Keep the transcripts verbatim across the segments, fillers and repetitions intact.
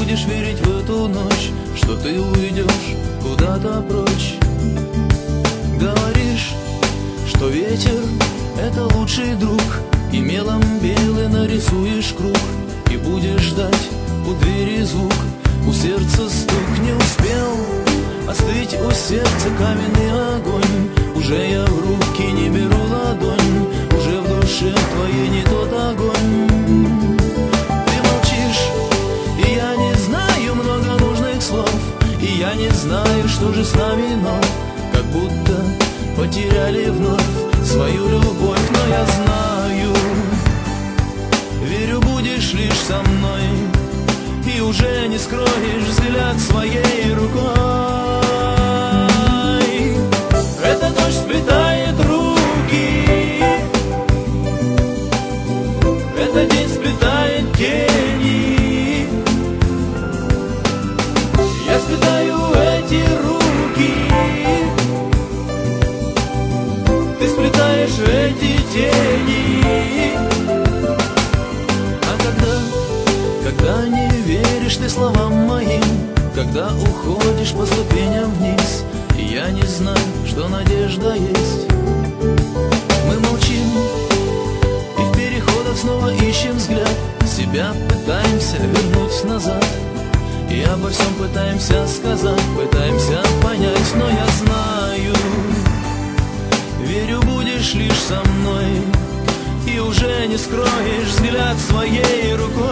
будешь верить в эту ночь, что ты уйдешь куда-то прочь. Говоришь, что ветер — это лучший друг, и мелом белый нарисуешь круг, и будешь ждать у двери звук, у сердца стук. Не успел остыть у сердца каменный огонь, уже я в руки не беру ладонь, уже в душе твоей не тот огонь. Ты молчишь, и я не знаю много нужных слов, и я не знаю, что же с нами, но как будто потеряли вновь свою любовь. Но я знаю, верю, будешь лишь со мной, и уже не скроешь взгляд своей рукой. Эта ночь сплетает руки, этот день сплетает тени. Я сплетаю эти руки, ты сплетаешь эти тени. А когда, когда не веришь ты словам моим, когда уходишь по ступеням вниз, и я не знаю, что надежда есть. Мы молчим, и в переходах снова ищем взгляд, себя пытаемся вернуть назад, и обо всем пытаемся сказать, пытаемся понять. Но я знаю, верю, будешь лишь со мной, и уже не скроешь взгляд своей рукой.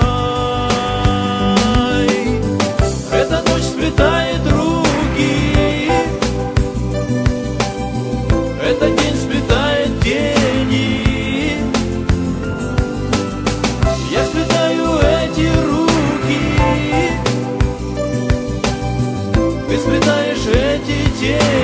Эта ночь сплетает руки, этот день сплетает тени. Я сплетаю эти руки, ты сплетаешь эти тени.